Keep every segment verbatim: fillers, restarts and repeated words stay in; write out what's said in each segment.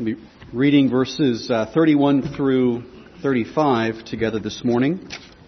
We'll be reading verses uh, thirty-one through thirty-five together this morning.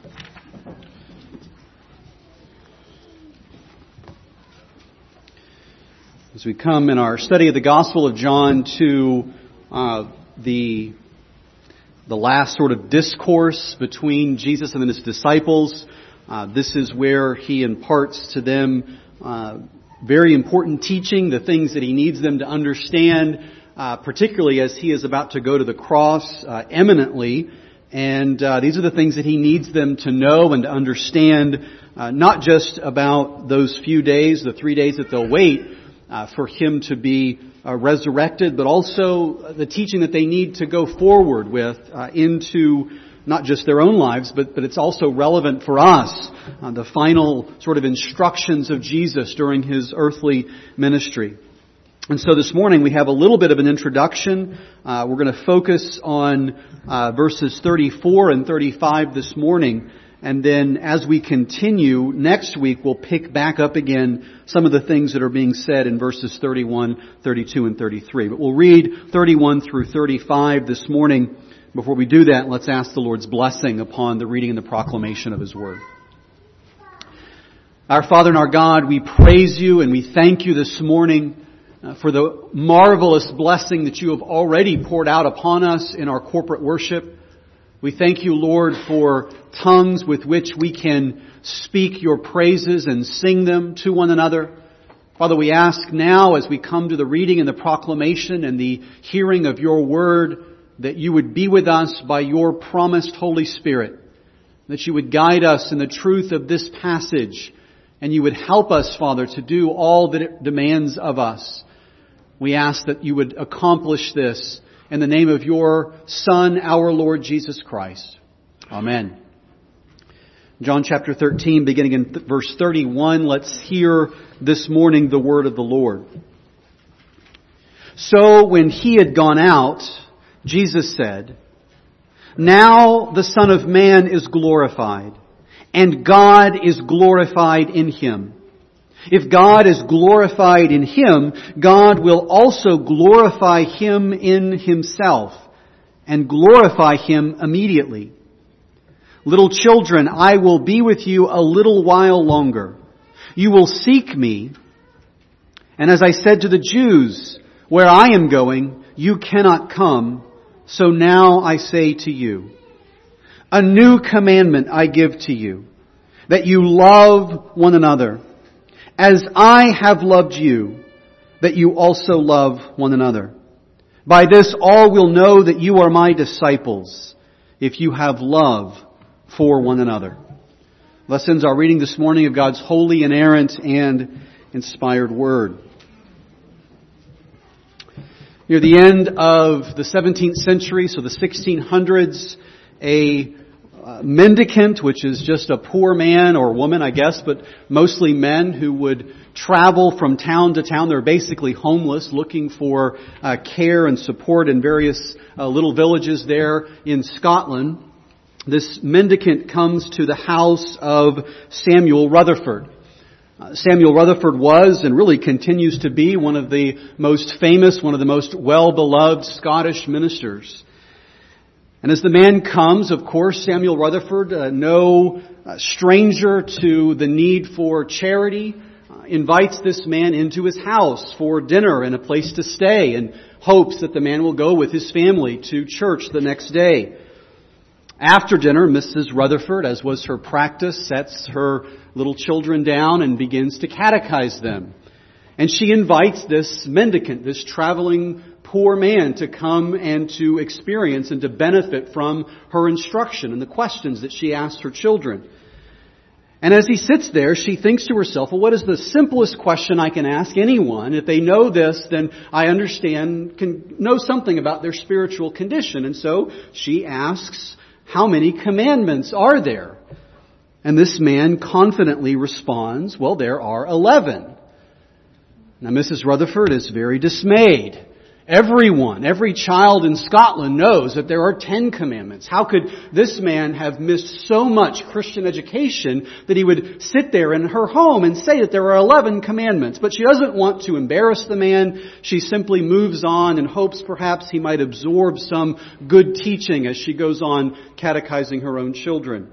As we come in our study of the Gospel of John to uh, the the last sort of discourse between Jesus and his disciples, uh, this is where he imparts to them uh, very important teaching, the things that he needs them to understand, uh, particularly as he is about to go to the cross uh, imminently. And uh, these are the things that he needs them to know and to understand, uh, not just about those few days, the three days that they'll wait uh, for him to be uh, resurrected, but also the teaching that they need to go forward with uh, into not just their own lives, but, but it's also relevant for us, uh, the final sort of instructions of Jesus during his earthly ministry. And so this morning we have a little bit of an introduction. Uh, we're going to focus on uh, verses thirty-four and thirty-five this morning. And then as we continue, next week we'll pick back up again some of the things that are being said in verses thirty-one, thirty-two, and thirty-three. But we'll read thirty-one through thirty-five this morning. Before we do that, let's ask the Lord's blessing upon the reading and the proclamation of His Word. Our Father and our God, we praise You and we thank You this morning uh, for the marvelous blessing that You have already poured out upon us in our corporate worship. We thank You, Lord, for tongues with which we can speak Your praises and sing them to one another. Father, we ask now as we come to the reading and the proclamation and the hearing of Your Word, that You would be with us by Your promised Holy Spirit, that You would guide us in the truth of this passage, and You would help us, Father, to do all that it demands of us. We ask that You would accomplish this in the name of Your Son, our Lord Jesus Christ. Amen. John chapter thirteen, beginning in th- verse thirty-one, let's hear this morning the word of the Lord. So when He had gone out, Jesus said, "Now the Son of Man is glorified, and God is glorified in Him. If God is glorified in Him, God will also glorify Him in Himself, and glorify Him immediately. Little children, I will be with you a little while longer. You will seek Me, and as I said to the Jews, where I am going, you cannot come. So now I say to you, a new commandment I give to you, that you love one another, as I have loved you, that you also love one another. By this all will know that you are My disciples, if you have love for one another." Thus ends our reading this morning of God's holy, inerrant, and inspired Word. Near the end of the seventeenth century, so the sixteen hundreds, a uh, mendicant, which is just a poor man or woman, I guess, but mostly men who would travel from town to town. They're basically homeless, looking for uh, care and support in various uh, little villages there in Scotland. This mendicant comes to the house of Samuel Rutherford. Uh, Samuel Rutherford was and really continues to be one of the most famous, one of the most well-beloved Scottish ministers. And as the man comes, of course, Samuel Rutherford, uh, no uh, stranger to the need for charity, uh, invites this man into his house for dinner and a place to stay, and hopes that the man will go with his family to church the next day. After dinner, Missus Rutherford, as was her practice, sets her little children down and begins to catechize them. And she invites this mendicant, this traveling poor man, to come and to experience and to benefit from her instruction and the questions that she asks her children. And as he sits there, she thinks to herself, well, what is the simplest question I can ask anyone? If they know this, then I understand, can know something about their spiritual condition. And so she asks, how many commandments are there? And this man confidently responds, well, there are eleven. Now, Missus Rutherford is very dismayed. Everyone, every child in Scotland knows that there are Ten Commandments. How could this man have missed so much Christian education that he would sit there in her home and say that there are eleven commandments? But she doesn't want to embarrass the man. She simply moves on and hopes perhaps he might absorb some good teaching as she goes on catechizing her own children.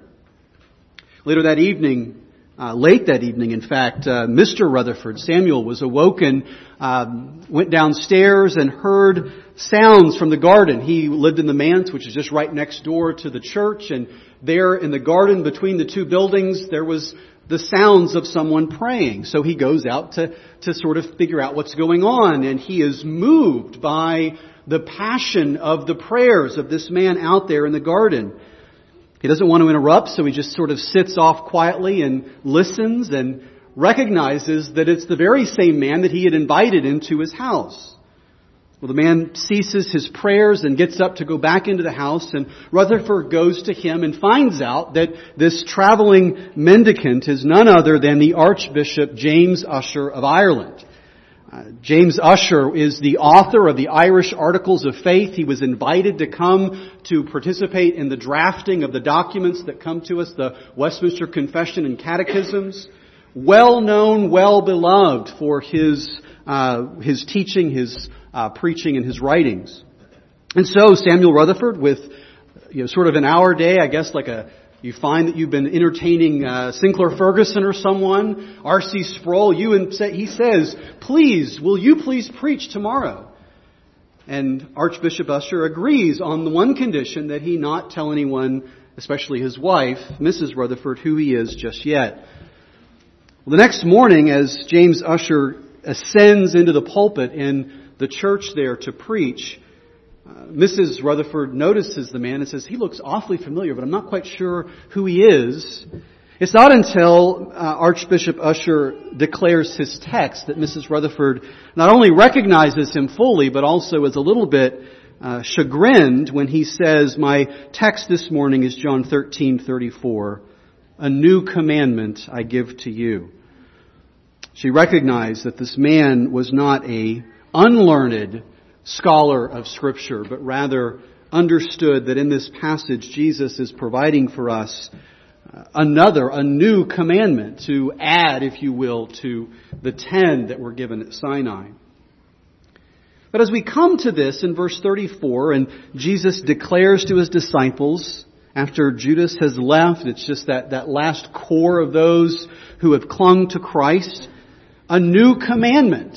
Later that evening, Uh, late that evening, in fact, uh, Mister Rutherford, Samuel, was awoken, um, went downstairs and heard sounds from the garden. He lived in the manse, which is just right next door to the church, and there in the garden between the two buildings, there was the sounds of someone praying. So he goes out to, to sort of figure out what's going on, and he is moved by the passion of the prayers of this man out there in the garden. He doesn't want to interrupt, so he just sort of sits off quietly and listens and recognizes that it's the very same man that he had invited into his house. Well, the man ceases his prayers and gets up to go back into the house, and Rutherford goes to him and finds out that this traveling mendicant is none other than the Archbishop James Ussher of Ireland. Uh, James Ussher is the author of the Irish Articles of Faith. He was invited to come to participate in the drafting of the documents that come to us, the Westminster Confession and Catechisms. Well known, well beloved for his uh, his teaching, his uh, preaching, and his writings. And so Samuel Rutherford, with you know sort of in our day, I guess like a You find that you've been entertaining uh, Sinclair Ferguson or someone, R C Sproul. You and say, he says, "Please, will you please preach tomorrow?" And Archbishop Ussher agrees on the one condition that he not tell anyone, especially his wife, Missus Rutherford, who he is just yet. Well, the next morning, as James Ussher ascends into the pulpit in the church there to preach, Uh, Missus Rutherford notices the man and says, "He looks awfully familiar, but I'm not quite sure who he is." It's not until uh, Archbishop Ussher declares his text that Missus Rutherford not only recognizes him fully, but also is a little bit uh, chagrined when he says, "My text this morning is John thirteen thirty-four. A new commandment I give to you." She recognized that this man was not a unlearned scholar of Scripture, but rather understood that in this passage Jesus is providing for us another, a new commandment to add, if you will, to the ten that were given at Sinai. But as we come to this in verse thirty-four, and Jesus declares to his disciples, after Judas has left, it's just that, that last core of those who have clung to Christ, a new commandment.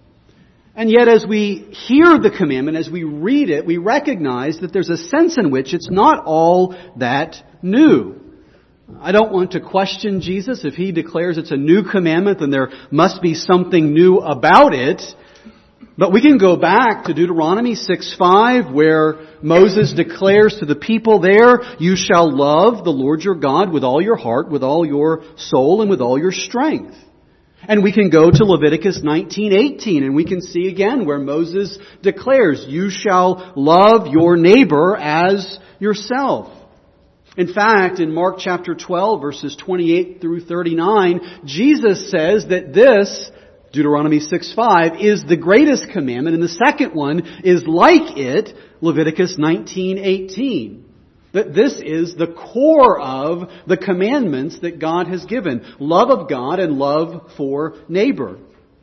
And yet as we hear the commandment, as we read it, we recognize that there's a sense in which it's not all that new. I don't want to question Jesus. If he declares it's a new commandment, then there must be something new about it. But we can go back to Deuteronomy six five, where Moses declares to the people there, "You shall love the Lord your God with all your heart, with all your soul, and with all your strength." And we can go to Leviticus nineteen eighteen, and we can see again where Moses declares, "You shall love your neighbor as yourself." In fact, in Mark chapter twelve, verses twenty-eight through thirty-nine, Jesus says that this, Deuteronomy six five, is the greatest commandment, and the second one is like it, Leviticus nineteen eighteen. That this is the core of the commandments that God has given. Love of God and love for neighbor.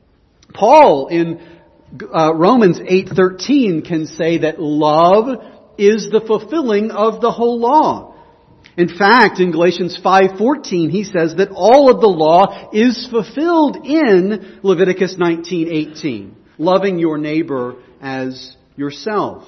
Paul in uh, Romans eight thirteen can say that love is the fulfilling of the whole law. In fact, in Galatians five fourteen, he says that all of the law is fulfilled in Leviticus nineteen eighteen. Loving your neighbor as yourself.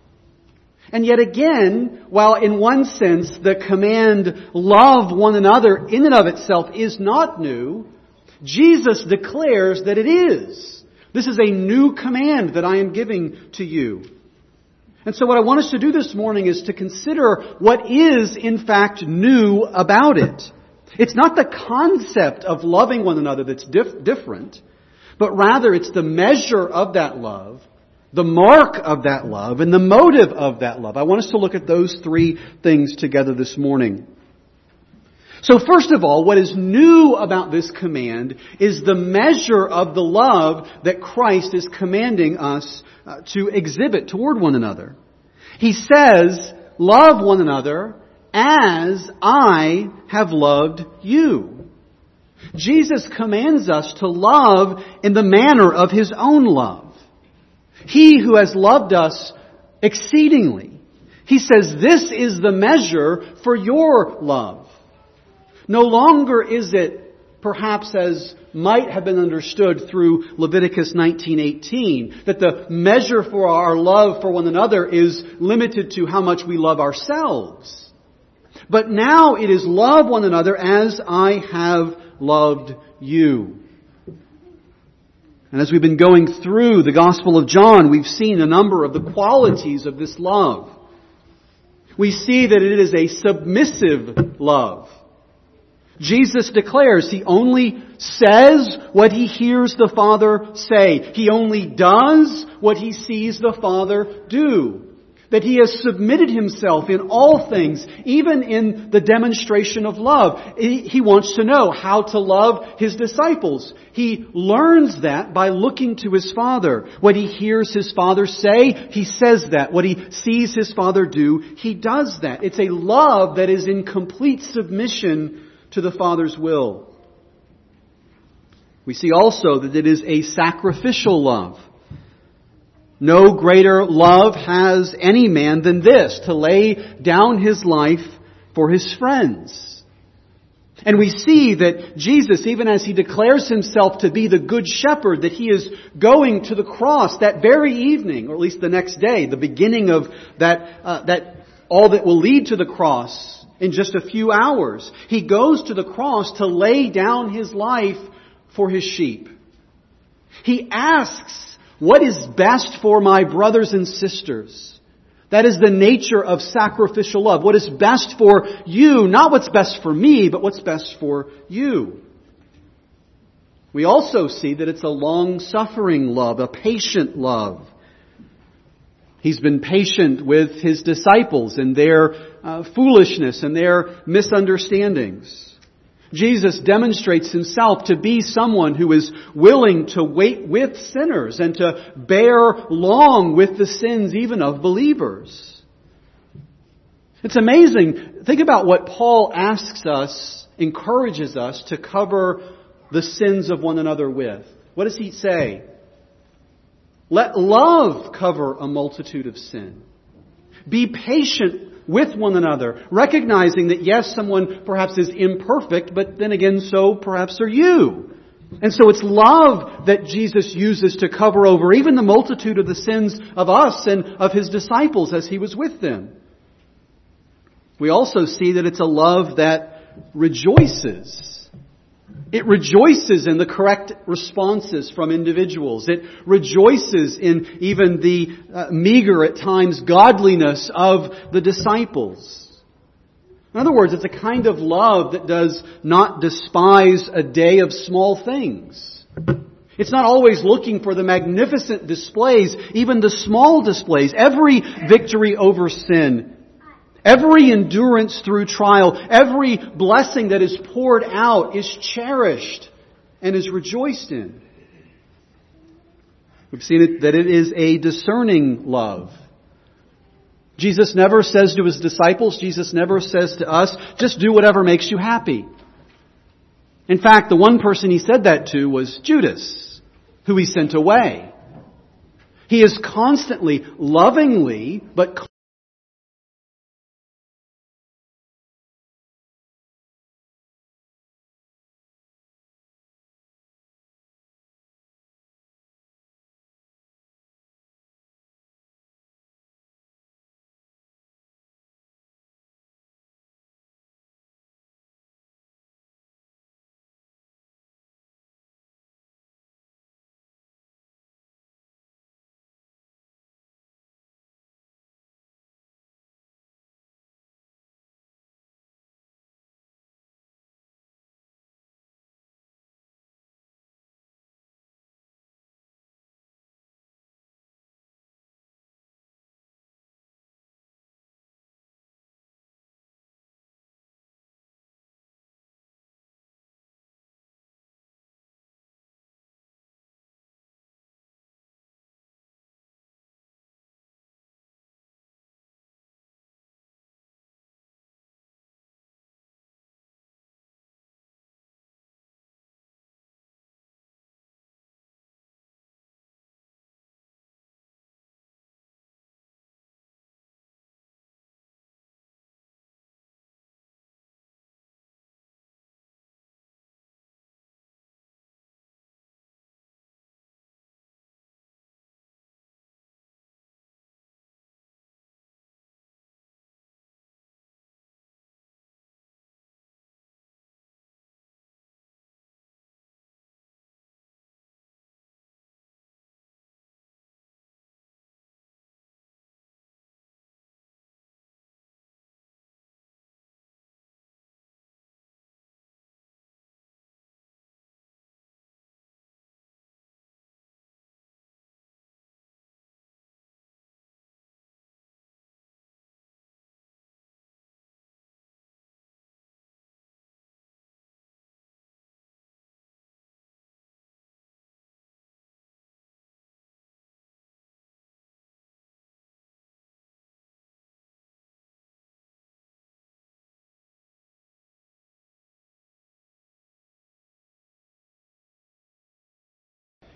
And yet again, while in one sense the command, "Love one another," in and of itself is not new, Jesus declares that it is. This is a new command that I am giving to you. And so what I want us to do this morning is to consider what is in fact new about it. It's not the concept of loving one another that's dif- different, but rather it's the measure of that love, the mark of that love, and the motive of that love. I want us to look at those three things together this morning. So first of all, what is new about this command is the measure of the love that Christ is commanding us uh, to exhibit toward one another. He says, love one another as I have loved you. Jesus commands us to love in the manner of His own love. He who has loved us exceedingly. He says, this is the measure for your love. No longer is it, perhaps as might have been understood through Leviticus nineteen eighteen, that the measure for our love for one another is limited to how much we love ourselves. But now it is love one another as I have loved you. And as we've been going through the Gospel of John, we've seen a number of the qualities of this love. We see that it is a submissive love. Jesus declares He only says what He hears the Father say. He only does what He sees the Father do. That He has submitted Himself in all things, even in the demonstration of love. He wants to know how to love His disciples. He learns that by looking to His Father. What He hears His Father say, He says that. What He sees His Father do, He does that. It's a love that is in complete submission to the Father's will. We see also that it is a sacrificial love. No greater love has any man than this, to lay down his life for his friends. And we see that Jesus, even as He declares Himself to be the Good Shepherd, that He is going to the cross that very evening, or at least the next day, the beginning of that, uh, that all that will lead to the cross in just a few hours. He goes to the cross to lay down His life for His sheep. He asks, what is best for my brothers and sisters? That is the nature of sacrificial love. What is best for you, not what's best for me, but what's best for you. We also see that it's a long-suffering love, a patient love. He's been patient with His disciples and their uh, foolishness and their misunderstandings. Jesus demonstrates Himself to be someone who is willing to wait with sinners and to bear long with the sins even of believers. It's amazing. Think about what Paul asks us, encourages us to cover the sins of one another with. What does he say? Let love cover a multitude of sin. Be patient with one another, recognizing that yes, someone perhaps is imperfect, but then again, so perhaps are you. And so it's love that Jesus uses to cover over even the multitude of the sins of us and of His disciples as He was with them. We also see that it's a love that rejoices. It rejoices in the correct responses from individuals. It rejoices in even the uh, meager, at times, godliness of the disciples. In other words, it's a kind of love that does not despise a day of small things. It's not always looking for the magnificent displays, even the small displays. Every victory over sin, every endurance through trial, every blessing that is poured out is cherished and is rejoiced in. We've seen it, that it is a discerning love. Jesus never says to His disciples, Jesus never says to us, just do whatever makes you happy. In fact, the one person He said that to was Judas, who He sent away. He is constantly, lovingly, but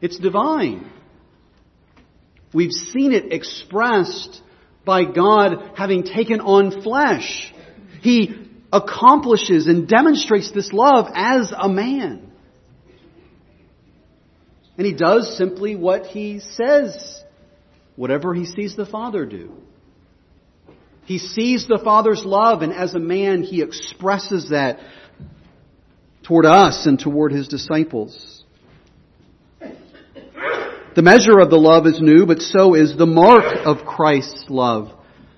It's divine. We've seen it expressed by God having taken on flesh. He accomplishes and demonstrates this love as a man. And He does simply what He says, whatever He sees the Father do. He sees the Father's love, and as a man, He expresses that toward us and toward His disciples. The measure of the love is new, but so is the mark of Christ's love.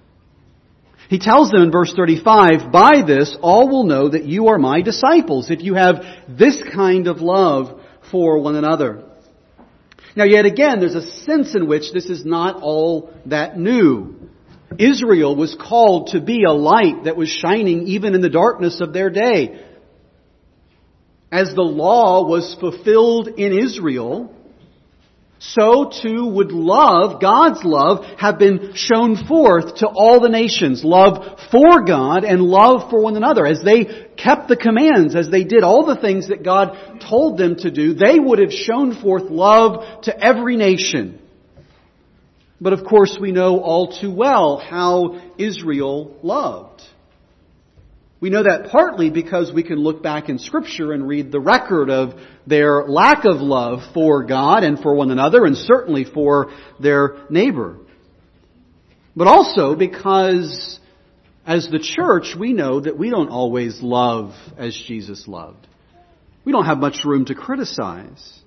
He tells them in verse thirty-five, "By this all will know that you are my disciples, if you have this kind of love for one another." Now yet again, there's a sense in which this is not all that new. Israel was called to be a light that was shining even in the darkness of their day. As the law was fulfilled in Israel, so too would love, God's love, have been shown forth to all the nations. Love for God and love for one another. As they kept the commands, as they did all the things that God told them to do, they would have shown forth love to every nation. But of course we know all too well how Israel loved. We know that partly because we can look back in Scripture and read the record of their lack of love for God and for one another, and certainly for their neighbor. But also because as the church, we know that we don't always love as Jesus loved. We don't have much room to criticize.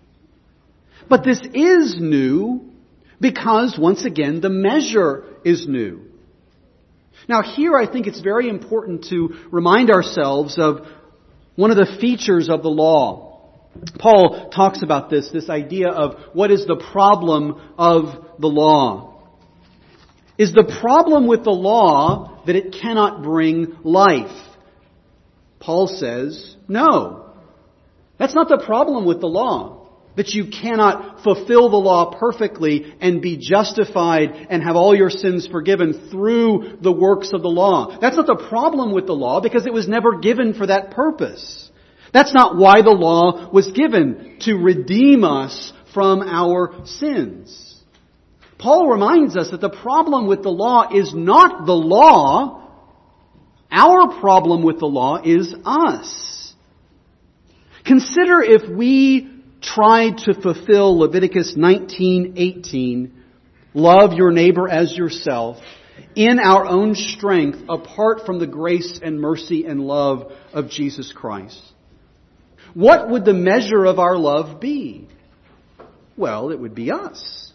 But this is new because, once again, the measure is new. Now here I think it's very important to remind ourselves of one of the features of the law. Paul talks about this, this idea of what is the problem of the law. Is the problem with the law that it cannot bring life? Paul says, no. That's not the problem with the law. That you cannot fulfill the law perfectly and be justified and have all your sins forgiven through the works of the law. That's not the problem with the law because it was never given for that purpose. That's not why the law was given, to redeem us from our sins. Paul reminds us that the problem with the law is not the law. Our problem with the law is us. Consider if we tried to fulfill Leviticus nineteen eighteen, love your neighbor as yourself, in our own strength, apart from the grace and mercy and love of Jesus Christ. What would the measure of our love be? Well, it would be us.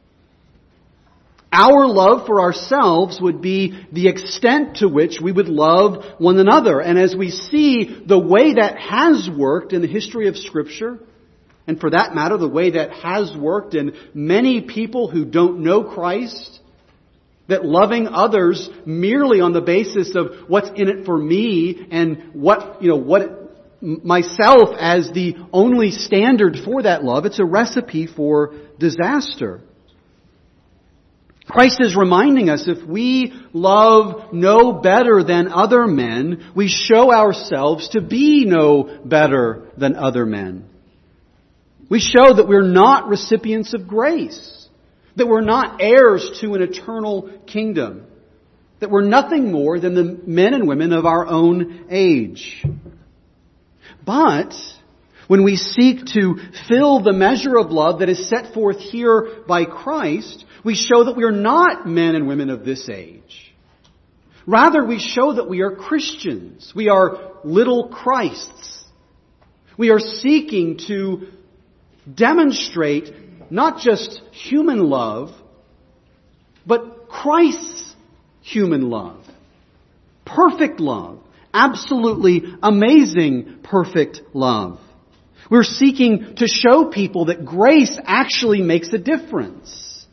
Our love for ourselves would be the extent to which we would love one another. And as we see the way that has worked in the history of Scripture, and for that matter, the way that has worked in many people who don't know Christ, that loving others merely on the basis of what's in it for me and what, you know, what myself as the only standard for that love, it's a recipe for disaster. Christ is reminding us if we love no better than other men, we show ourselves to be no better than other men. We show that we're not recipients of grace, that we're not heirs to an eternal kingdom, that we're nothing more than the men and women of our own age. But when we seek to fill the measure of love that is set forth here by Christ, we show that we are not men and women of this age. Rather, we show that we are Christians. We are little Christs. We are seeking to demonstrate not just human love, but Christ's human love. Perfect love. Absolutely amazing, perfect love. We're seeking to show people that grace actually makes a difference.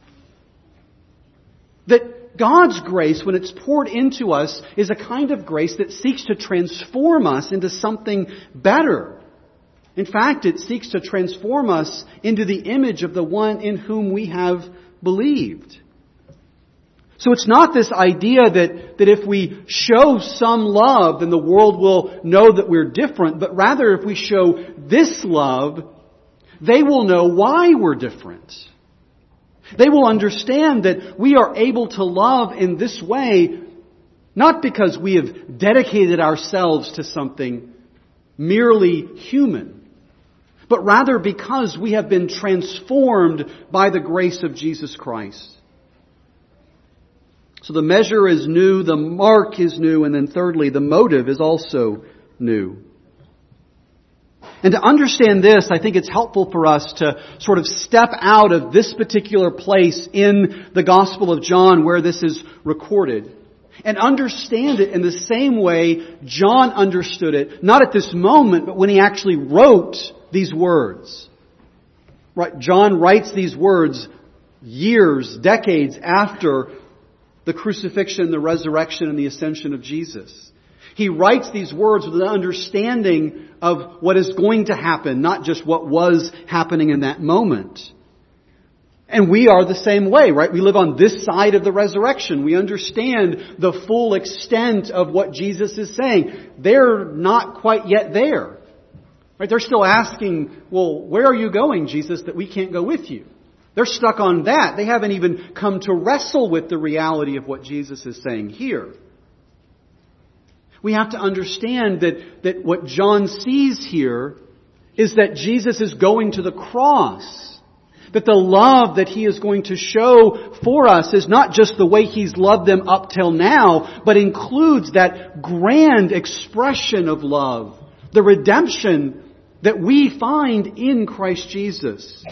That God's grace, when it's poured into us, is a kind of grace that seeks to transform us into something better. In fact, it seeks to transform us into the image of the one in whom we have believed. So it's not this idea that, that if we show some love, then the world will know that we're different, but rather if we show this love, They will know why we're different. They will understand that we are able to love in this way not because we have dedicated ourselves to something merely human, but rather because we have been transformed by the grace of Jesus Christ. So the measure is new, the mark is new, and then thirdly, the motive is also new. And to understand this, I think it's helpful for us to sort of step out of this particular place in the Gospel of John where this is recorded and understand it in the same way John understood it, not at this moment, but when he actually wrote these words. Right? John writes these words years, decades after the crucifixion, the resurrection, and the ascension of Jesus. He writes these words with an understanding of what is going to happen, not just what was happening in that moment. And we are the same way, right? We live on this side of the resurrection. We understand the full extent of what Jesus is saying. They're not quite yet there. Right? They're still asking, well, where are you going, Jesus, that we can't go with you? They're stuck on that. They haven't even come to wrestle with the reality of what Jesus is saying here. We have to understand that, that what John sees here is that Jesus is going to the cross. That the love that He is going to show for us is not just the way He's loved them up till now, but includes that grand expression of love. The redemption that we find in Christ Jesus.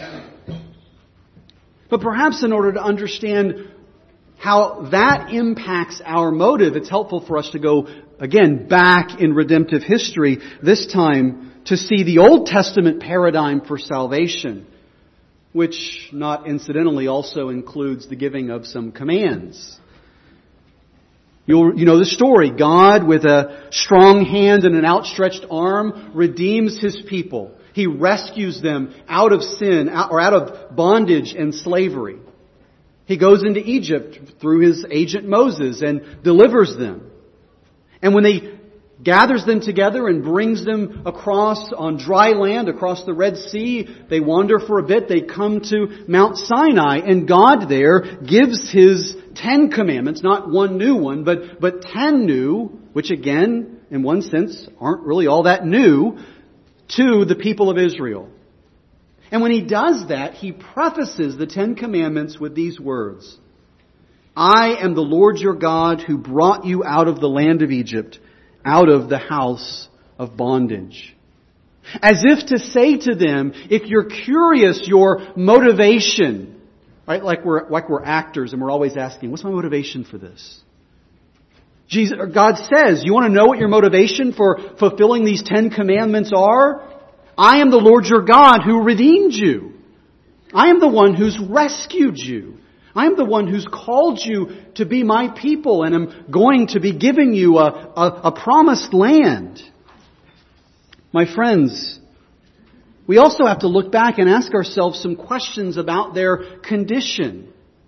But perhaps in order to understand how that impacts our motive, it's helpful for us to go again back in redemptive history, this time to see the Old Testament paradigm for salvation, which not incidentally also includes the giving of some commands. You'll, you know the story. God, with a strong hand and an outstretched arm, redeems His people. He rescues them out of sin, or out of bondage and slavery. He goes into Egypt through His agent Moses and delivers them. And when He gathers them together and brings them across on dry land, across the Red Sea, they wander for a bit, they come to Mount Sinai, and God there gives His Ten Commandments, not one new one, but, but ten new, which again, in one sense, aren't really all that new, to the people of Israel. And when He does that, He prefaces the Ten Commandments with these words: I am the Lord your God who brought you out of the land of Egypt, out of the house of bondage. As if to say to them, if you're curious, your motivation, right? Like we're, like we're actors and we're always asking, what's my motivation for this? Jesus, God says, you want to know what your motivation for fulfilling these Ten Commandments are? I am the Lord your God who redeemed you. I am the one who's rescued you. I am the one who's called you to be my people, and am going to be giving you a, a, a promised land. My friends, we also have to look back and ask ourselves some questions about their condition.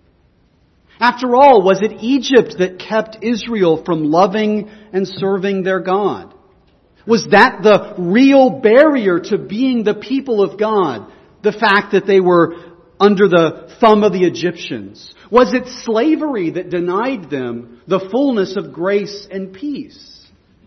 After all, was it Egypt that kept Israel from loving and serving their God? Was that the real barrier to being the people of God? The fact that they were under the thumb of the Egyptians? Was it slavery that denied them the fullness of grace and peace?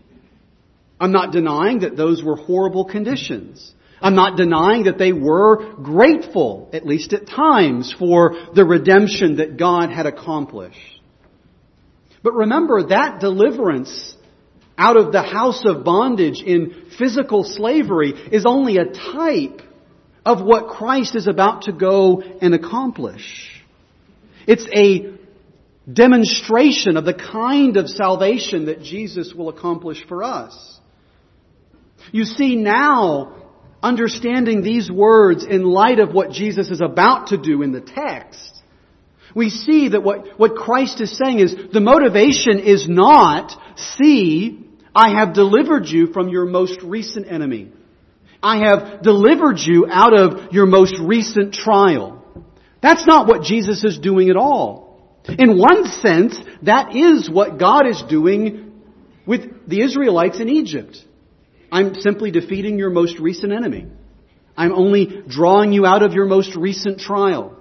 I'm not denying that those were horrible conditions. I'm not denying that they were grateful, at least at times, for the redemption that God had accomplished. But remember, that deliverance out of the house of bondage in physical slavery is only a type of what Christ is about to go and accomplish. It's a demonstration of the kind of salvation that Jesus will accomplish for us. You see, now, understanding these words in light of what Jesus is about to do in the text, we see that what, what Christ is saying is the motivation is not, see, I have delivered you from your most recent enemy. I have delivered you out of your most recent trial. That's not what Jesus is doing at all. In one sense, that is what God is doing with the Israelites in Egypt. I'm simply defeating your most recent enemy. I'm only drawing you out of your most recent trial.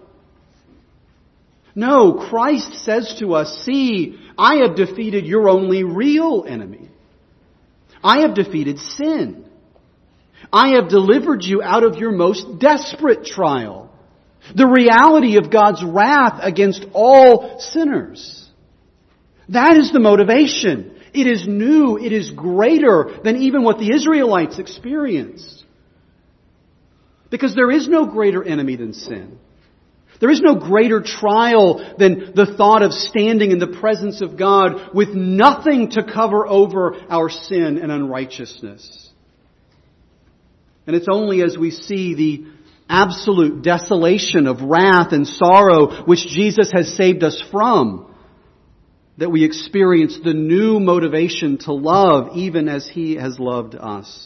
No, Christ says to us, see, I have defeated your only real enemy. I have defeated sin. I have delivered you out of your most desperate trial. The reality of God's wrath against all sinners. That is the motivation. It is new. It is greater than even what the Israelites experienced. Because there is no greater enemy than sin. There is no greater trial than the thought of standing in the presence of God with nothing to cover over our sin and unrighteousness. And it's only as we see the absolute desolation of wrath and sorrow which Jesus has saved us from that we experience the new motivation to love even as He has loved us.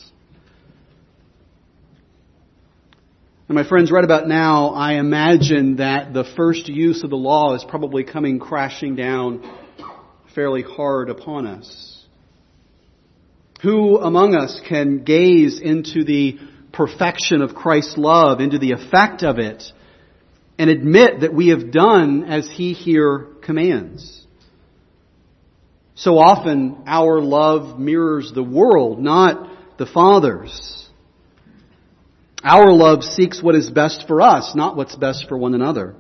And my friends, right about now, I imagine that the first use of the law is probably coming crashing down fairly hard upon us. Who among us can gaze into the perfection of Christ's love, into the effect of it, and admit that we have done as He here commands? So often our love mirrors the world, not the Father's. Our love seeks what is best for us, not what's best for one another.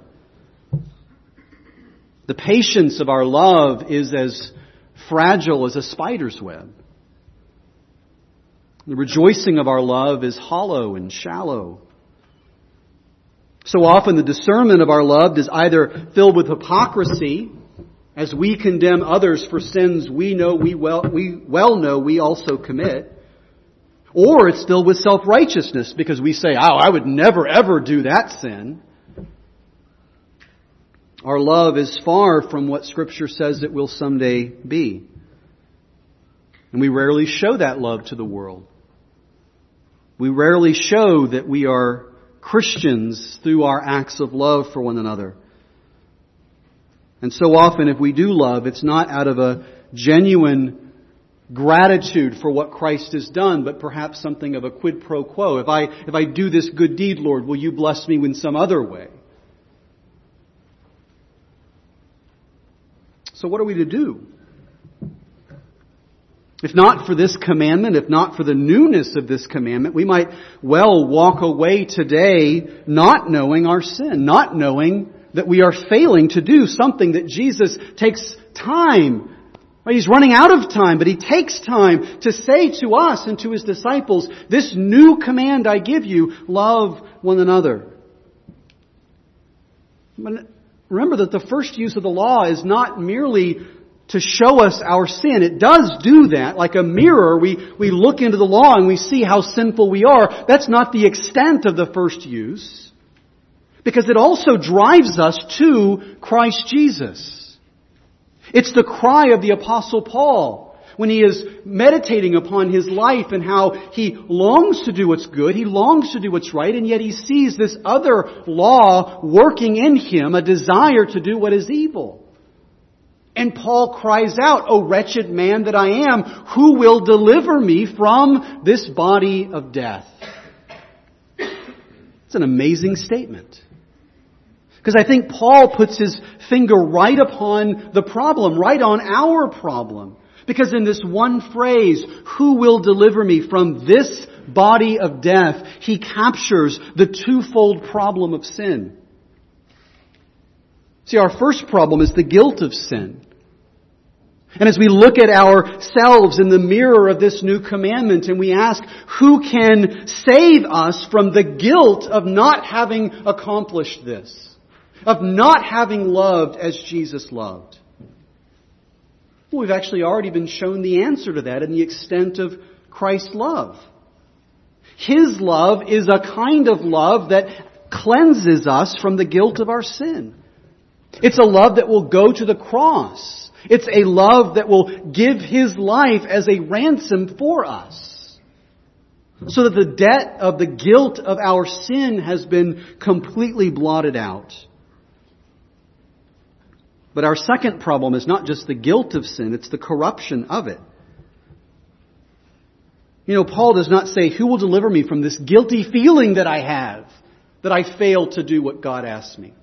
The patience of our love is as fragile as a spider's web. The rejoicing of our love is hollow and shallow. So often the discernment of our love is either filled with hypocrisy, as we condemn others for sins we know we well we well know we also commit, or it's filled with self-righteousness because we say, "Oh, I would never ever do that sin." Our love is far from what Scripture says it will someday be. And we rarely show that love to the world. We rarely show that we are Christians through our acts of love for one another. And so often if we do love, it's not out of a genuine gratitude for what Christ has done, but perhaps something of a quid pro quo. If I, if I do this good deed, Lord, will you bless me in some other way? So what are we to do? If not for this commandment, if not for the newness of this commandment, we might well walk away today not knowing our sin, not knowing that we are failing to do something that Jesus takes time. He's running out of time, but He takes time to say to us and to His disciples, this new command I give you, love one another. But remember that the first use of the law is not merely to show us our sin. It does do that. Like a mirror, we, we look into the law and we see how sinful we are. That's not the extent of the first use. Because it also drives us to Christ Jesus. It's the cry of the Apostle Paul when he is meditating upon his life and how he longs to do what's good, he longs to do what's right, and yet he sees this other law working in him, a desire to do what is evil. And Paul cries out, "O wretched man that I am, who will deliver me from this body of death?" It's an amazing statement. Because I think Paul puts his finger right upon the problem, right on our problem. Because in this one phrase, "who will deliver me from this body of death," he captures the twofold problem of sin. See, our first problem is the guilt of sin. And as we look at ourselves in the mirror of this new commandment and we ask, who can save us from the guilt of not having accomplished this? Of not having loved as Jesus loved? Well, we've actually already been shown the answer to that in the extent of Christ's love. His love is a kind of love that cleanses us from the guilt of our sin. It's a love that will go to the cross. It's a love that will give His life as a ransom for us. So that the debt of the guilt of our sin has been completely blotted out. But our second problem is not just the guilt of sin, it's the corruption of it. You know, Paul does not say, who will deliver me from this guilty feeling that I have, that I failed to do what God asked me?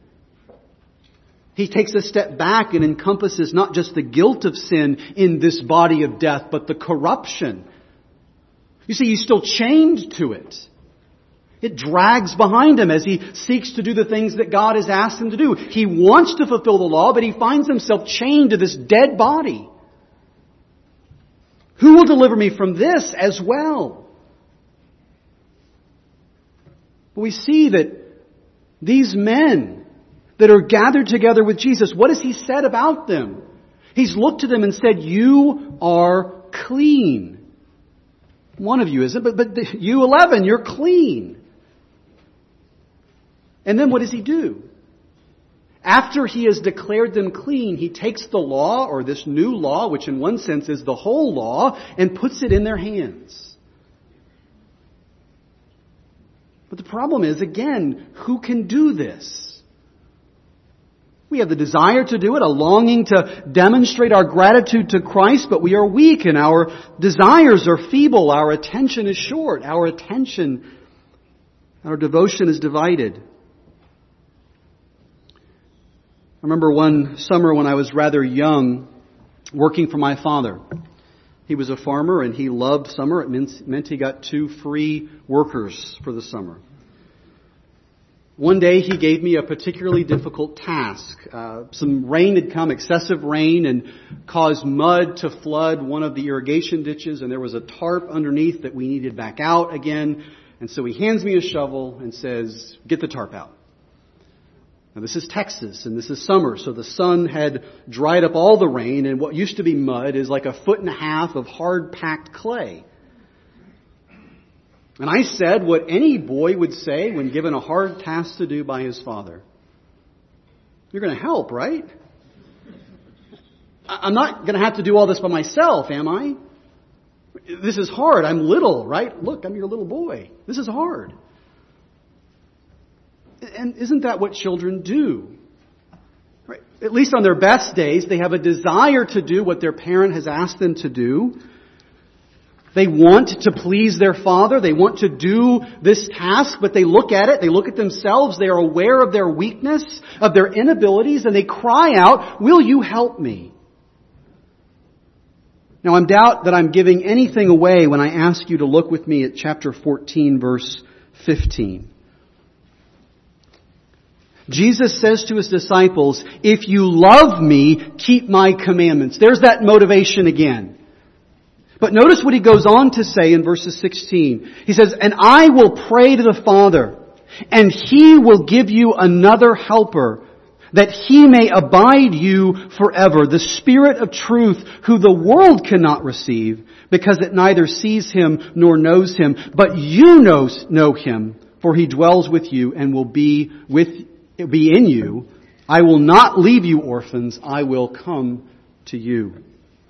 He takes a step back and encompasses not just the guilt of sin in this body of death, but the corruption. You see, he's still chained to it. It drags behind him as he seeks to do the things that God has asked him to do. He wants to fulfill the law, but he finds himself chained to this dead body. Who will deliver me from this as well? But we see that these men that are gathered together with Jesus, what has He said about them? He's looked to them and said, you are clean. One of you isn't, but, but the, you eleven, you're clean. And then what does He do? After He has declared them clean, He takes the law, or this new law, which in one sense is the whole law, and puts it in their hands. But the problem is, again, who can do this? We have the desire to do it, a longing to demonstrate our gratitude to Christ, but we are weak and our desires are feeble. Our attention is short. Our attention, our devotion is divided. I remember one summer when I was rather young, working for my father. He was a farmer and he loved summer. It meant he got two free workers for the summer. One day he gave me a particularly difficult task. Uh, some rain had come, excessive rain, and caused mud to flood one of the irrigation ditches, and there was a tarp underneath that we needed back out again. And so he hands me a shovel and says, get the tarp out. Now this is Texas, and this is summer, so the sun had dried up all the rain, and what used to be mud is like a foot and a half of hard-packed clay. And I said what any boy would say when given a hard task to do by his father. You're going to help, right? I'm not going to have to do all this by myself, am I? This is hard. I'm little, right? Look, I'm your little boy. This is hard. And isn't that what children do? Right? At least on their best days, they have a desire to do what their parent has asked them to do. They want to please their father. They want to do this task, but they look at it. They look at themselves. They are aware of their weakness, of their inabilities, and they cry out, will you help me? Now, I doubt that I'm giving anything away when I ask you to look with me at chapter fourteen, verse fifteen. Jesus says to His disciples, if you love me, keep my commandments. There's that motivation again. But notice what He goes on to say in verses sixteen. He says, and I will pray to the Father, and He will give you another helper, that He may abide you forever, the Spirit of truth, who the world cannot receive, because it neither sees Him nor knows Him. But you know, know Him, for He dwells with you and will be with be in you. I will not leave you orphans. I will come to you.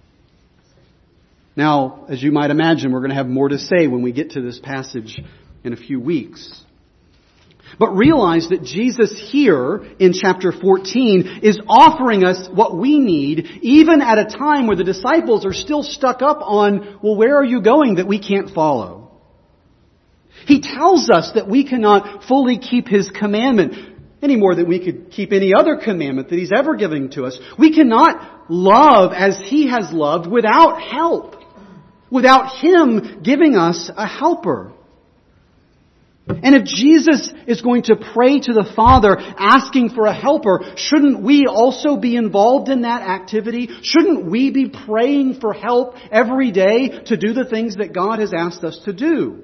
Now, as you might imagine, we're going to have more to say when we get to this passage in a few weeks. But realize that Jesus here in chapter fourteen is offering us what we need, even at a time where the disciples are still stuck up on, well, where are you going that we can't follow? He tells us that we cannot fully keep His commandment any more than we could keep any other commandment that He's ever given to us. We cannot love as He has loved without help, without Him giving us a helper. And if Jesus is going to pray to the Father asking for a helper, shouldn't we also be involved in that activity? Shouldn't we be praying for help every day to do the things that God has asked us to do?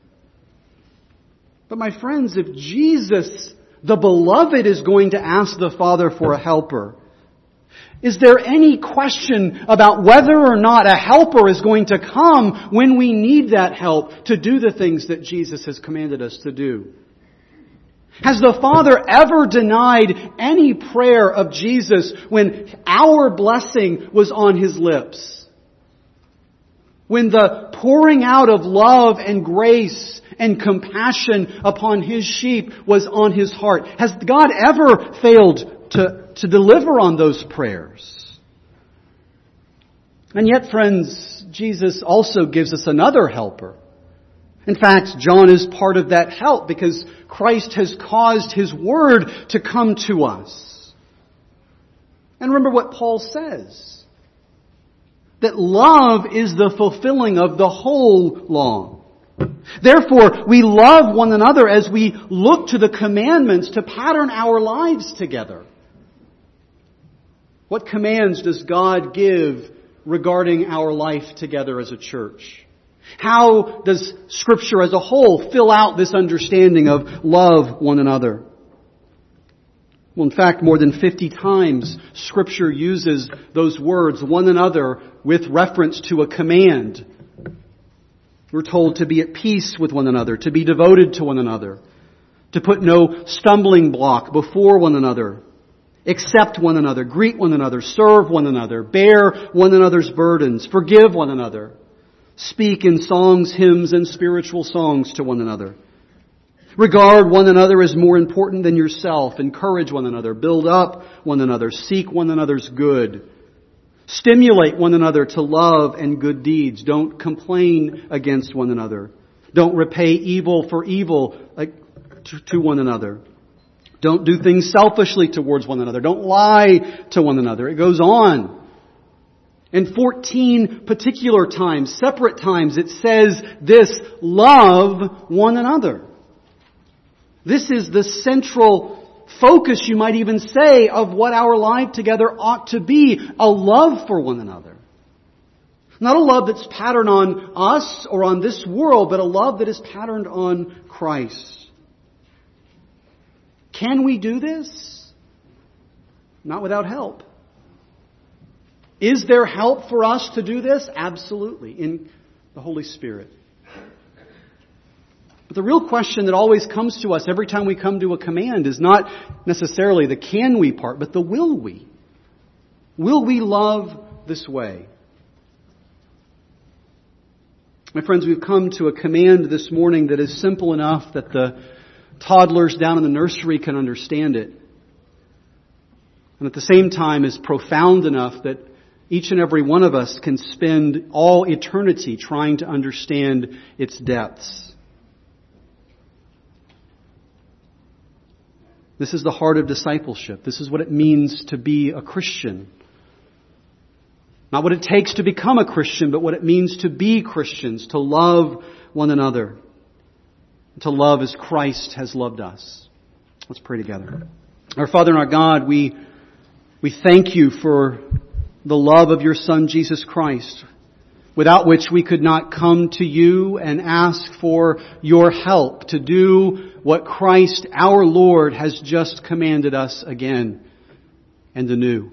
But my friends, if Jesus, the beloved, is going to ask the Father for a helper, is there any question about whether or not a helper is going to come when we need that help to do the things that Jesus has commanded us to do? Has the Father ever denied any prayer of Jesus when our blessing was on His lips? When the pouring out of love and grace and compassion upon His sheep was on His heart? Has God ever failed to, to deliver on those prayers? And yet, friends, Jesus also gives us another helper. In fact, John is part of that help because Christ has caused His Word to come to us. And remember what Paul says, that love is the fulfilling of the whole law. Therefore, we love one another as we look to the commandments to pattern our lives together. What commands does God give regarding our life together as a church? How does Scripture as a whole fill out this understanding of love one another? Well, in fact, more than fifty times Scripture uses those words, one another, with reference to a command. We're told to be at peace with one another, to be devoted to one another, to put no stumbling block before one another, accept one another, greet one another, serve one another, bear one another's burdens, forgive one another, speak in songs, hymns, and spiritual songs to one another. Regard one another as more important than yourself. Encourage one another. Build up one another. Seek one another's good. Stimulate one another to love and good deeds. Don't complain against one another. Don't repay evil for evil to one another. Don't do things selfishly towards one another. Don't lie to one another. It goes on. In fourteen particular times, separate times, it says this, love one another. This is the central focus, you might even say, of what our life together ought to be. A love for one another. Not a love that's patterned on us or on this world, but a love that is patterned on Christ. Can we do this? Not without help. Is there help for us to do this? Absolutely, in the Holy Spirit. But the real question that always comes to us every time we come to a command is not necessarily the can we part, but the will we. Will we love this way? My friends, we've come to a command this morning that is simple enough that the toddlers down in the nursery can understand it. And at the same time is profound enough that each and every one of us can spend all eternity trying to understand its depths. This is the heart of discipleship. This is what it means to be a Christian. Not what it takes to become a Christian, but what it means to be Christians, to love one another, to love as Christ has loved us. Let's pray together. Our Father and our God, we, we thank You for the love of Your Son, Jesus Christ, without which we could not come to You and ask for Your help to do what Christ, our Lord, has just commanded us again and anew.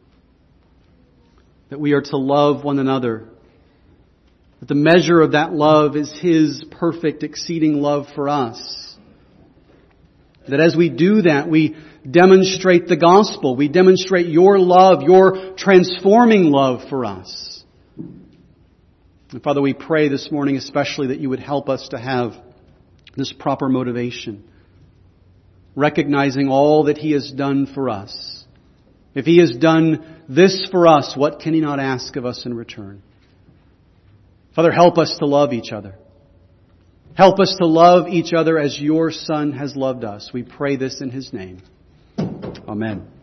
That we are to love one another. That the measure of that love is His perfect, exceeding love for us. That as we do that, we demonstrate the gospel. We demonstrate Your love, Your transforming love for us. And Father, we pray this morning especially that You would help us to have this proper motivation, recognizing all that He has done for us. If He has done this for us, what can He not ask of us in return? Father, help us to love each other. Help us to love each other as Your Son has loved us. We pray this in His name. Amen.